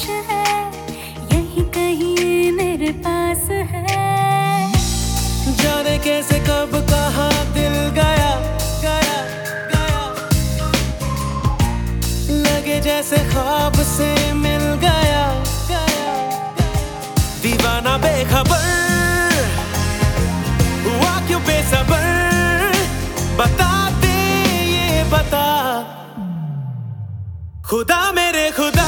है, यही कहीं मेरे पास है। जाने कैसे कब कहाँ दिल गया गया गया, लगे जैसे ख्वाब से मिल गया गया। दीवाना बेखबर हुआ क्यों बेसबर, बता दे ये बता। खुदा मेरे खुदा,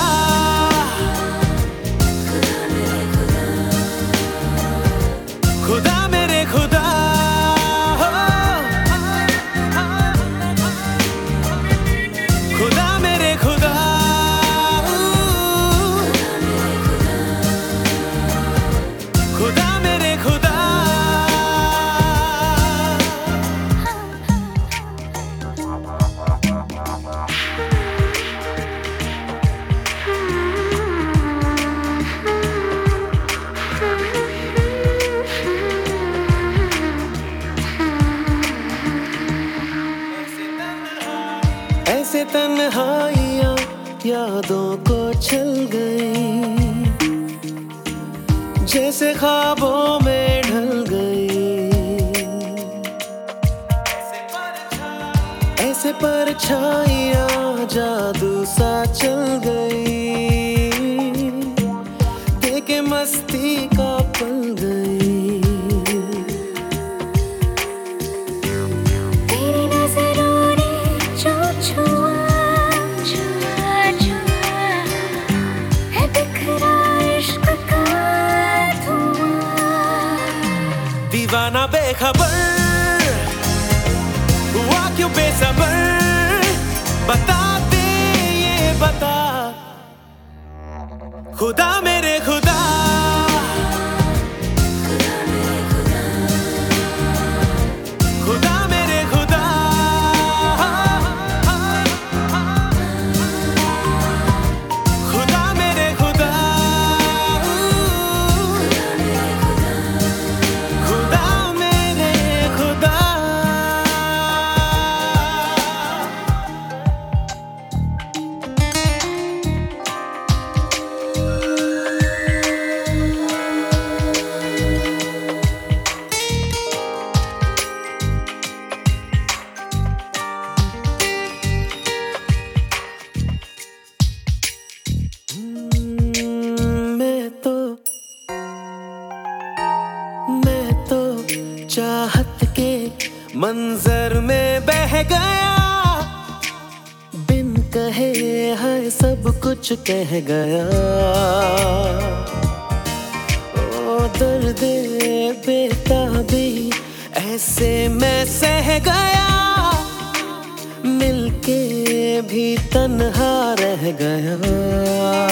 खुदा मेरे खुदा, खुदा मेरे खुदा, खुदा मेरे खुदा। ऐसे तन्हाइयाँ यादों को छल गई, जैसे ख्वाबों में ढल गई। ऐसे परछाइयाँ जादू सा चल गई, देखे मस्ती का पल गई। दीवाना बेखबर हुआ क्यों बेसबर, बता दे ये बता। खुदा मेरे खुदा, खुदा मेरे खुदा, खुदा मेरे खुदा, खुदा मेरे खुदा। मैं तो चाहत के मंजर में बह गया, बिन कहे है सब कुछ कह गया। ओ दर्द बेताबी ऐसे मैं सह गया, मिलके भी तन्हा रह गया।